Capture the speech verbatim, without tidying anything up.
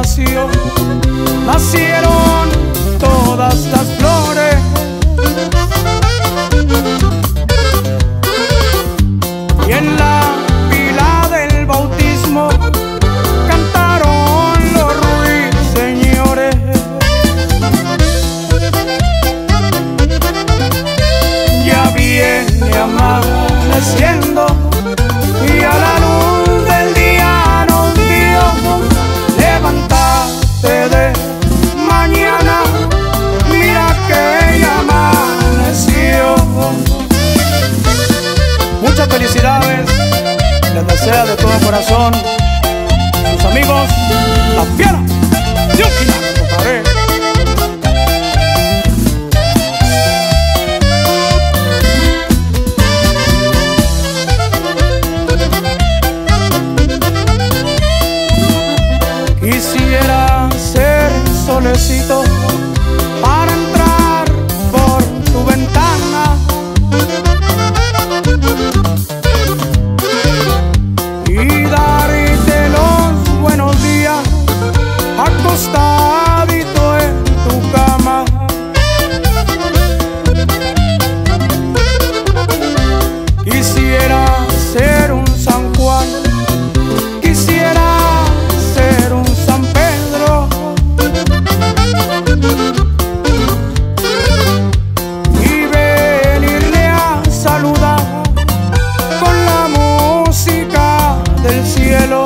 nació, nacieron todas las flores. Y en la pila del bautismo cantaron los ruiseñores. Ya viene amaneciendo y a la luz del día nos dio. Levántate de mañana, mira que ya amaneció. Muchas felicidades, les desea de todo corazón sus amigos La Fiera de Okina, compadre. Quisiera ser solecito para entrar por tu ventana y darte los buenos días acostadito en tu cama. Quisiera ser un San Juan, quisiera ser un San Pedro y venirle a saludar con la música del cielo.